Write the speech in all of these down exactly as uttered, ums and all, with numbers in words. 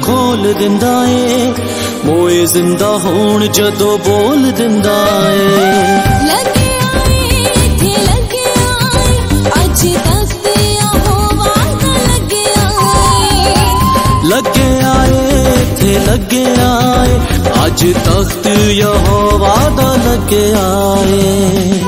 खोल दिंदा ए, मोए जिंदा होण जदों बोल दिंदा ए। लगे आए थे लगे आए अज तख्त यहोवा दा लगे आए।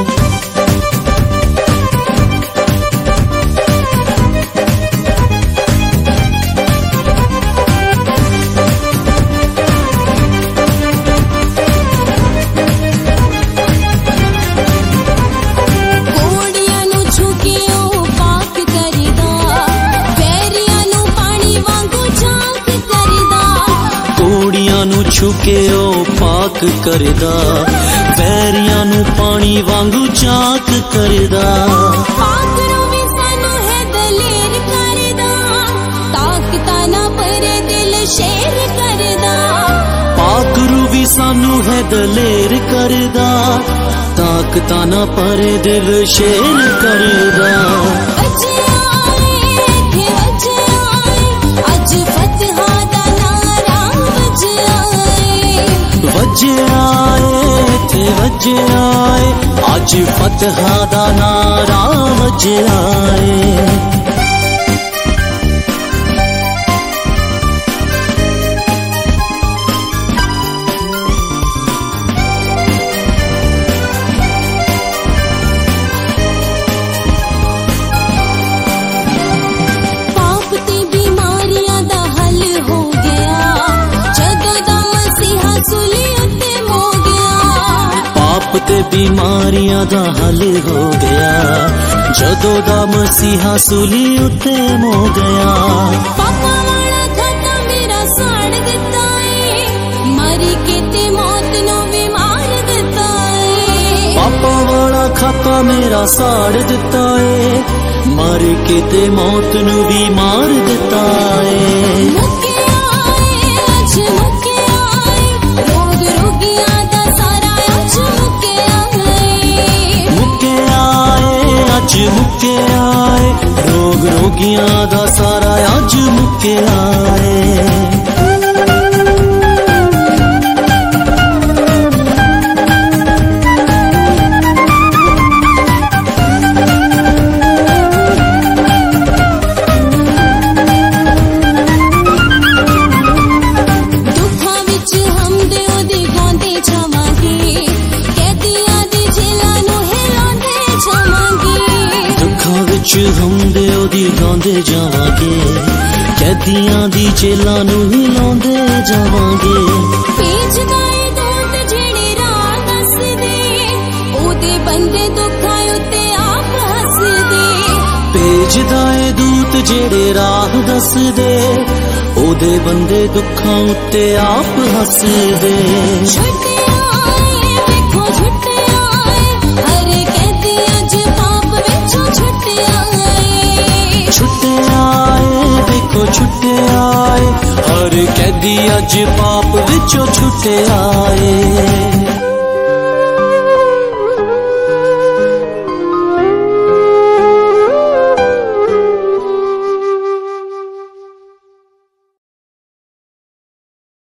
छुके ओ पाक करदा, पैरियां नू पानी वांगू चाक करदा। पाक नू वी सानू है दलेर करदा, ताकता ना परे दिल शेर करदा। पाक नू वी सानू है दलेर करदा, ताकता ना परे दिल शेर करदा। वजे आए थे वजे आए अज फतहा दा नारा वजे आए। ते बीमारियां दा हल हो गया जदों दा मसीहा सूली उत्ते मो गया। पापा वाला खाता मेरा साड़ दिता है, मरी के ते मौत नू भी मार दिता है। पापा वाला खाता मेरा साड़ दिता है, मर के ते मौत नू भी मार दिता है। अज मुके आए रोग रोगियां दा सारा अज मुके आए। हम दे ओदी गांदे जावांगे, कैदियां दी जेलां नू हिलांदे जावांगे। पेज गाए दूत जेड़े राह दसदे, ओदे बंदे दुखां उत्ते आप हसदे। पेज दाए दूत जेड़े राह दसदे, ओदे बंदे दुखां उत्ते आप हसदे। छुट्टे आए देखो छुट्टे आए, हर कैदी अज पाप विचों छुट्टे आए। छुट्टे आए देखो छुट्टे आए, हर कैदी अज पाप विचों छुट्टे आए।